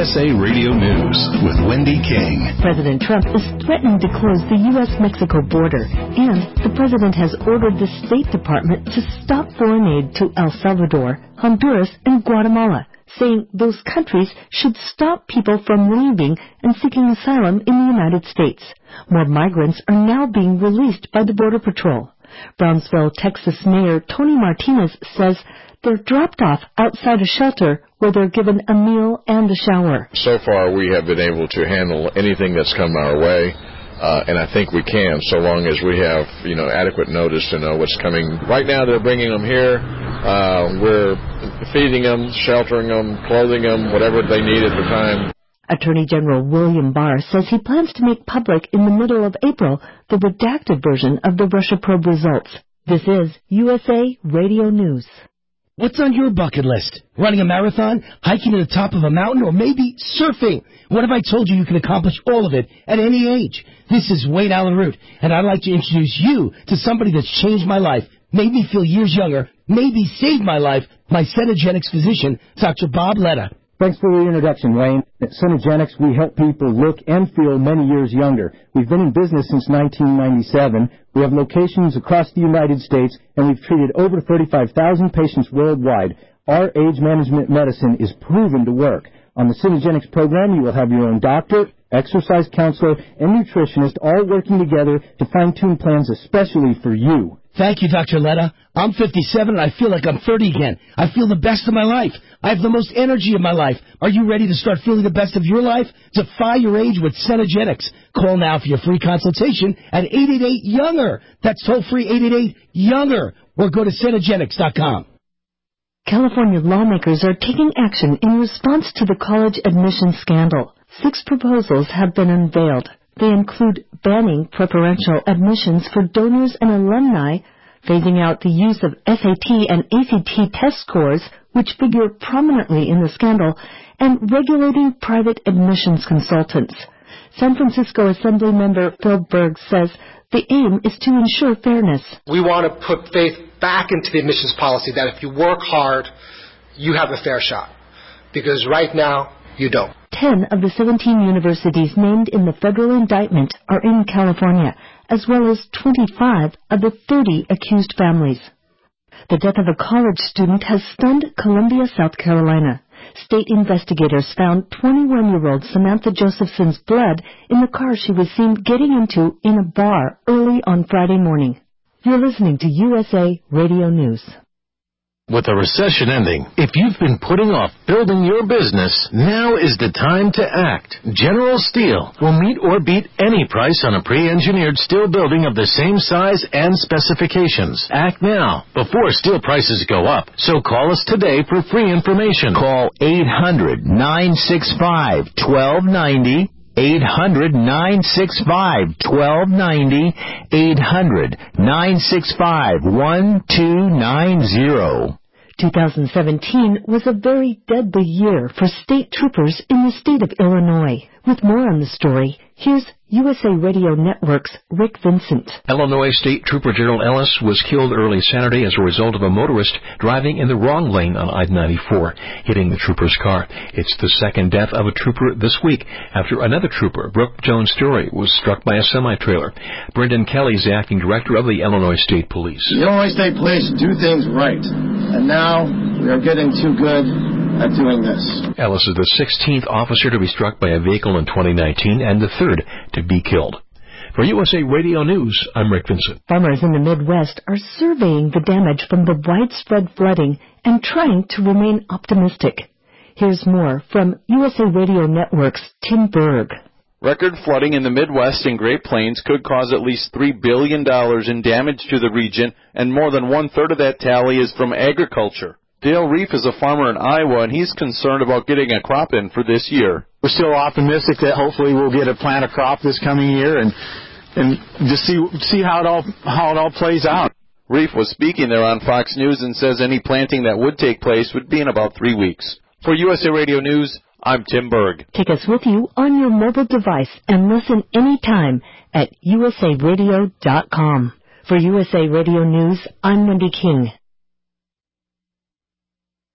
USA Radio News with Wendy King. President Trump is threatening to close the U.S.-Mexico border, and the president has ordered the State Department to stop foreign aid to El Salvador, Honduras, and Guatemala, saying those countries should stop people from leaving and seeking asylum in the United States. More migrants are now being released by the Border Patrol. Brownsville, Texas Mayor Tony Martinez says they're dropped off outside a shelter where they're given a meal and a shower. So far, we have been able to handle anything that's come our way, and I think we can, so long as we have, adequate notice to know what's coming. Right now, they're bringing them here. We're feeding them, sheltering them, clothing them, whatever they need at the time. Attorney General William Barr says he plans to make public in the middle of April the redacted version of the Russia probe results. This is USA Radio News. What's on your bucket list? Running a marathon, hiking to the top of a mountain, or maybe surfing? What if I told you can accomplish all of it at any age? This is Wayne Allen Root, and I'd like to introduce you to somebody that's changed my life, made me feel years younger, maybe saved my life, my Cenegenics physician, Dr. Bob Letta. Thanks for the introduction, Wayne. At Cenegenics, we help people look and feel many years younger. We've been in business since 1997. We have locations across the United States, and we've treated over 35,000 patients worldwide. Our age management medicine is proven to work. On the Cenegenics program, you will have your own doctor, exercise counselor, and nutritionist all working together to fine-tune plans especially for you. Thank you, Dr. Letta. I'm 57 and I feel like I'm 30 again. I feel the best of my life. I have the most energy of my life. Are you ready to start feeling the best of your life? Defy your age with Cenegenics. Call now for your free consultation at 888-YOUNGER. That's toll-free 888-YOUNGER. Or go to Cenegenics.com. California lawmakers are taking action in response to the college admissions scandal. 6 proposals have been unveiled. They include banning preferential admissions for donors and alumni, phasing out the use of SAT and ACT test scores, which figure prominently in the scandal, and regulating private admissions consultants. San Francisco Assemblymember Phil Berg says the aim is to ensure fairness. We want to put faith back into the admissions policy that if you work hard, you have a fair shot. Because right now, you don't. 10 of the 17 universities named in the federal indictment are in California, as well as 25 of the 30 accused families. The death of a college student has stunned Columbia, South Carolina. State investigators found 21-year-old Samantha Josephson's blood in the car she was seen getting into in a bar early on Friday morning. You're listening to USA Radio News. With the recession ending, if you've been putting off building your business, now is the time to act. General Steel will meet or beat any price on a pre-engineered steel building of the same size and specifications. Act now, before steel prices go up. So call us today for free information. Call 800-965-1290. 800-965-1290, 800-965-1290. 2017 was a very deadly year for state troopers in the state of Illinois. With more on the story, here's USA Radio Network's Rick Vincent. Illinois State Trooper Gerald Ellis was killed early Saturday as a result of a motorist driving in the wrong lane on I-94, hitting the trooper's car. It's the second death of a trooper this week after another trooper, Brooke Jones-Story, was struck by a semi-trailer. Brendan Kelly is the acting director of the Illinois State Police. The Illinois State Police do things right, and now we are getting too good at doing this. Ellis is the 16th officer to be struck by a vehicle in 2019 and the third to be killed. For USA Radio News, I'm Rick Vincent. Farmers in the Midwest are surveying the damage from the widespread flooding and trying to remain optimistic. Here's more from USA Radio Network's Tim Berg. Record flooding in the Midwest and Great Plains could cause at least $3 billion in damage to the region, and more than one-third of that tally is from agriculture. Dale Reef is a farmer in Iowa, and he's concerned about getting a crop in for this year. We're still optimistic that hopefully we'll get a plant a crop this coming year and just see how it all plays out. Reef was speaking there on Fox News and says any planting that would take place would be in about 3 weeks. For USA Radio News, I'm Tim Berg. Take us with you on your mobile device and listen anytime at usaradio.com. For USA Radio News, I'm Wendy King.